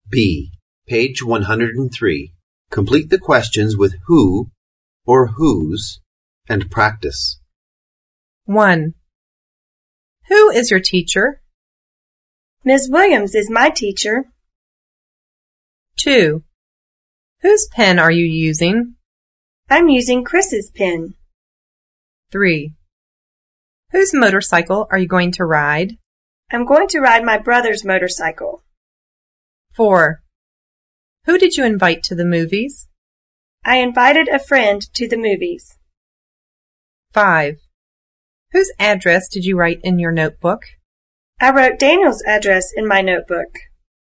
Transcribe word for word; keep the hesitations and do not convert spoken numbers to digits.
B. Page one hundred three. Complete the questions with who or whose and practice. one. Who is your teacher? Miz Williams is my teacher. two. Whose pen are you using? I'm using Chris's pen. three. Whose motorcycle are you going to ride? I'm going to ride my brother's motorcycle. four. Who did you invite to the movies? I invited a friend to the movies. five. Whose address did you write in your notebook? I wrote Daniel's address in my notebook.